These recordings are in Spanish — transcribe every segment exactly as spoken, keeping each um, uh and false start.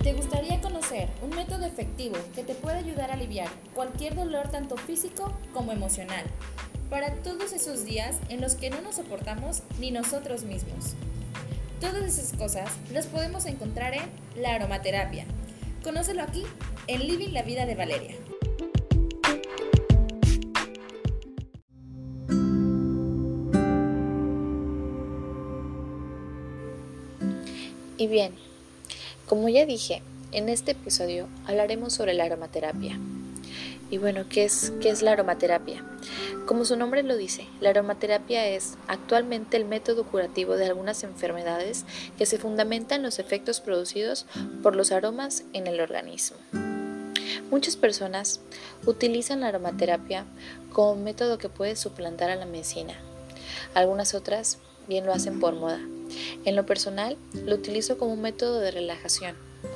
¿Te gustaría conocer un método efectivo que te pueda ayudar a aliviar cualquier dolor tanto físico como emocional para todos esos días en los que no nos soportamos ni nosotros mismos? Todas esas cosas las podemos encontrar en la aromaterapia. Conócelo aquí en Living la Vida de Valeria. Y bien, como ya dije, en este episodio hablaremos sobre la aromaterapia. Y bueno, ¿qué es, qué es la aromaterapia? Como su nombre lo dice, la aromaterapia es actualmente el método curativo de algunas enfermedades que se fundamenta en los efectos producidos por los aromas en el organismo. Muchas personas utilizan la aromaterapia como un método que puede suplantar a la medicina. Algunas otras bien lo hacen por moda. En lo personal, lo utilizo como un método de relajación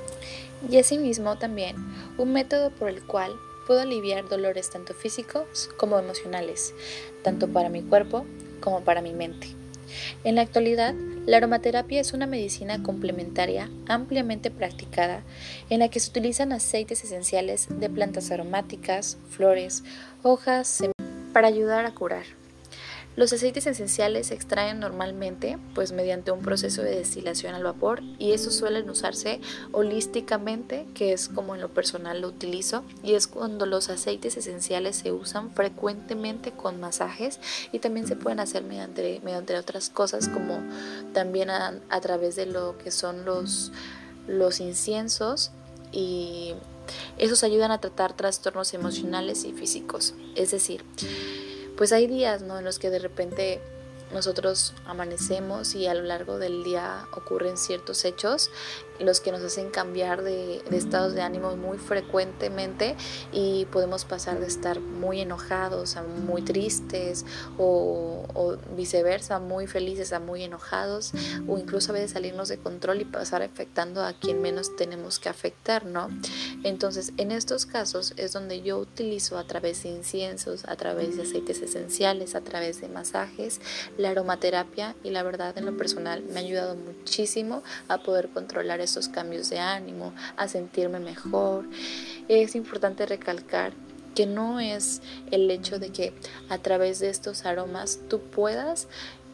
y asimismo también un método por el cual puedo aliviar dolores tanto físicos como emocionales, tanto para mi cuerpo como para mi mente. En la actualidad, la aromaterapia es una medicina complementaria ampliamente practicada en la que se utilizan aceites esenciales de plantas aromáticas, flores, hojas, semillas para ayudar a curar. Los aceites esenciales se extraen normalmente pues mediante un proceso de destilación al vapor y estos suelen usarse holísticamente, que es como en lo personal lo utilizo, y es cuando los aceites esenciales se usan frecuentemente con masajes y también se pueden hacer mediante, mediante otras cosas como también a, a través de lo que son los, los inciensos, y esos ayudan a tratar trastornos emocionales y físicos. Es decir, pues hay días, ¿no?, en los que de repente nosotros amanecemos y a lo largo del día ocurren ciertos hechos los que nos hacen cambiar de, de estados de ánimo muy frecuentemente y podemos pasar de estar muy enojados a muy tristes o, o viceversa, muy felices a muy enojados, o incluso a veces salirnos de control y pasar afectando a quien menos tenemos que afectar, ¿no? Entonces, en estos casos es donde yo utilizo a través de inciensos, a través de aceites esenciales, a través de masajes, la aromaterapia, y la verdad en lo personal me ha ayudado muchísimo a poder controlar esos cambios de ánimo, a sentirme mejor. Es importante recalcar que no es el hecho de que a través de estos aromas tú puedas,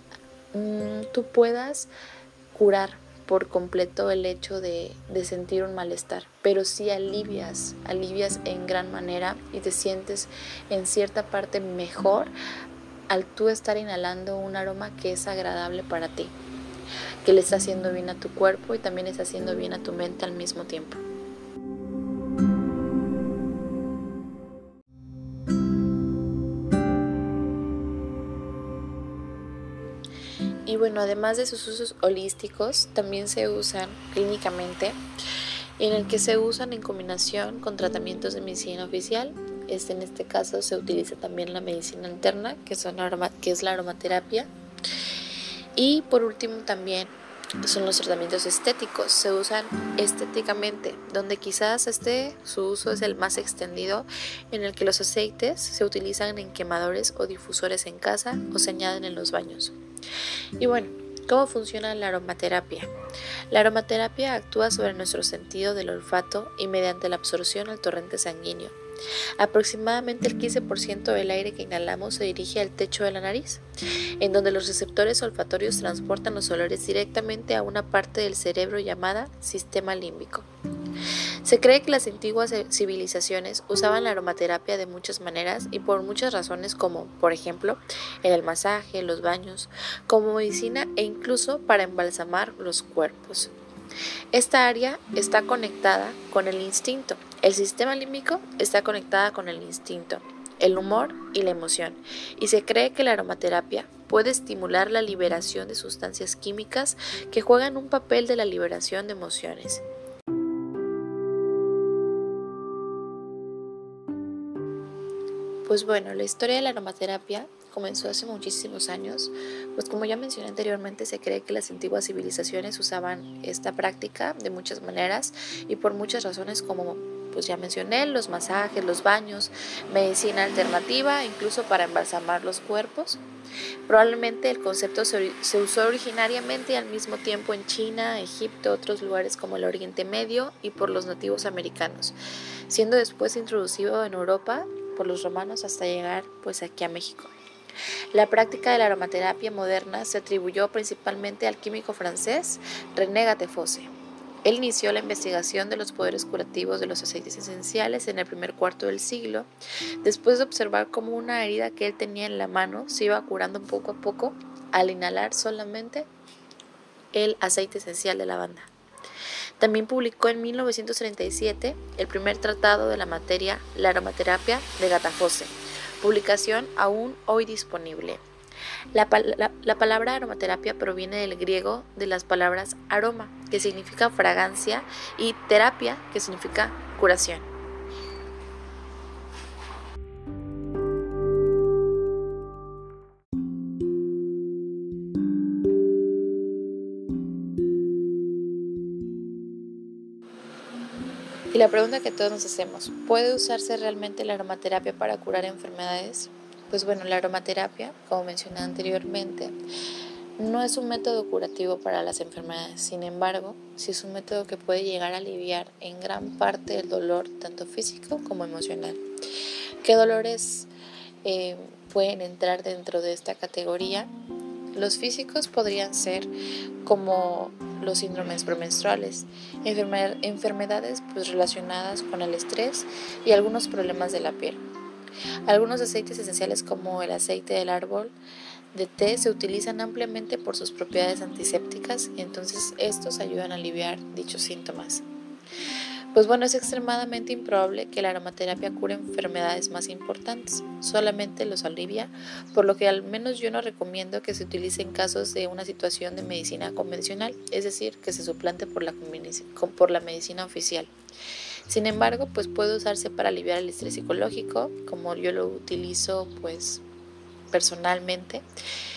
mmm, tú puedas curar por completo el hecho de, de sentir un malestar, pero sí alivias, alivias en gran manera y te sientes en cierta parte mejor al tú estar inhalando un aroma que es agradable para ti, que le está haciendo bien a tu cuerpo y también está haciendo bien a tu mente al mismo tiempo. Y bueno, además de sus usos holísticos, también se usan clínicamente, en el que se usan en combinación con tratamientos de medicina oficial. Este, en este caso se utiliza también la medicina interna, que, son aroma, que es la aromaterapia. Y por último también son los tratamientos estéticos, se usan estéticamente, donde quizás este su uso es el más extendido, en el que los aceites se utilizan en quemadores o difusores en casa o se añaden en los baños. Y bueno, ¿cómo funciona la aromaterapia? La aromaterapia actúa sobre nuestro sentido del olfato y mediante la absorción al torrente sanguíneo. Aproximadamente el quince por ciento del aire que inhalamos se dirige al techo de la nariz, en donde los receptores olfatorios transportan los olores directamente a una parte del cerebro llamada sistema límbico. Se cree que las antiguas civilizaciones usaban la aromaterapia de muchas maneras y por muchas razones, como por ejemplo en el masaje, los baños, como medicina e incluso para embalsamar los cuerpos. Esta área está conectada con el instinto. El sistema límbico está conectada con el instinto, el humor y la emoción, y se cree que la aromaterapia puede estimular la liberación de sustancias químicas que juegan un papel de la liberación de emociones. Pues bueno, la historia de la aromaterapia comenzó hace muchísimos años, pues como ya mencioné anteriormente, se cree que las antiguas civilizaciones usaban esta práctica de muchas maneras y por muchas razones, como pues ya mencioné, los masajes, los baños, medicina alternativa, incluso para embalsamar los cuerpos. Probablemente el concepto se, se usó originariamente y al mismo tiempo en China, Egipto, otros lugares como el Oriente Medio y por los nativos americanos, siendo después introducido en Europa por los romanos hasta llegar pues aquí a México. La práctica de la aromaterapia moderna se atribuyó principalmente al químico francés René Gattefossé. Él inició la investigación de los poderes curativos de los aceites esenciales en el primer cuarto del siglo, después de observar cómo una herida que él tenía en la mano se iba curando poco a poco al inhalar solamente el aceite esencial de lavanda. También publicó en mil novecientos treinta y siete el primer tratado de la materia, la aromaterapia de Gattefossé, publicación aún hoy disponible. La, la, la palabra aromaterapia proviene del griego de las palabras aroma, que significa fragancia, y terapia, que significa curación. Y la pregunta que todos nos hacemos, ¿puede usarse realmente la aromaterapia para curar enfermedades? Pues bueno, la aromaterapia, como mencioné anteriormente, no es un método curativo para las enfermedades. Sin embargo, sí es un método que puede llegar a aliviar en gran parte el dolor, tanto físico como emocional. ¿Qué dolores eh, pueden entrar dentro de esta categoría? Los físicos podrían ser como los síndromes premenstruales, enferme- enfermedades pues, relacionadas con el estrés y algunos problemas de la piel. Algunos aceites esenciales como el aceite del árbol de té se utilizan ampliamente por sus propiedades antisépticas y entonces estos ayudan a aliviar dichos síntomas. Pues bueno, es extremadamente improbable que la aromaterapia cure enfermedades más importantes, solamente los alivia, por lo que al menos yo no recomiendo que se utilice en casos de una situación de medicina convencional, es decir, que se suplante por la, por la medicina oficial. Sin embargo, pues puede usarse para aliviar el estrés psicológico, como yo lo utilizo pues personalmente,